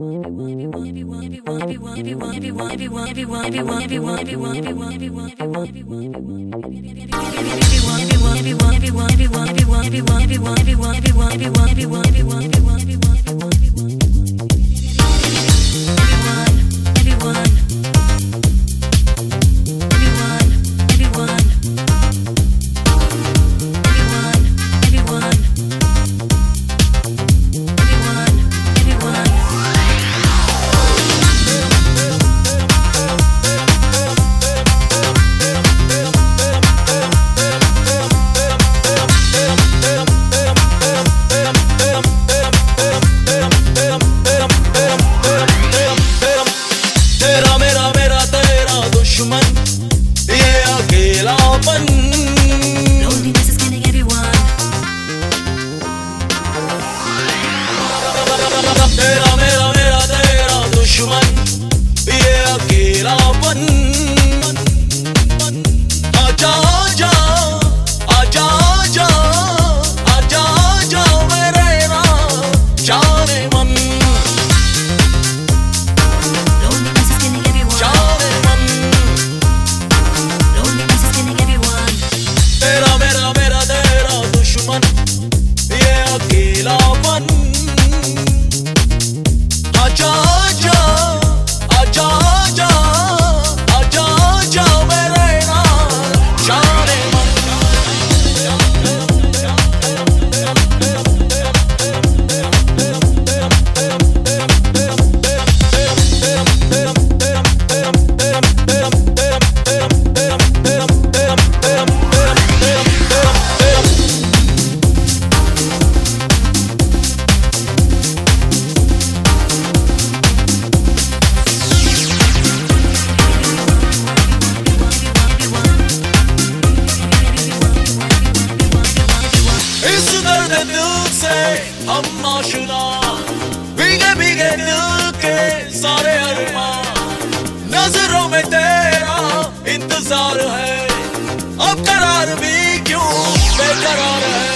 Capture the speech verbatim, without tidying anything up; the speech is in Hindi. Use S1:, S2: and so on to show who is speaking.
S1: तेरा मेरा मेरा तेरा दुश्मन ये अकेलापन। आजा आजा आजा आजा आजा आजा मेरे ना जाने मन, जाने मन। तेरा मेरा मेरा तेरा दुश्मन ये अकेलापन। आजा आजा आजा आजा आजा आजा मेरे नाल जाने मन। हम आशुदा भीगे भीगे दिल के सारे अरमान, नजरों में तेरा इंतजार है, अब करार भी क्यों बेकरार है।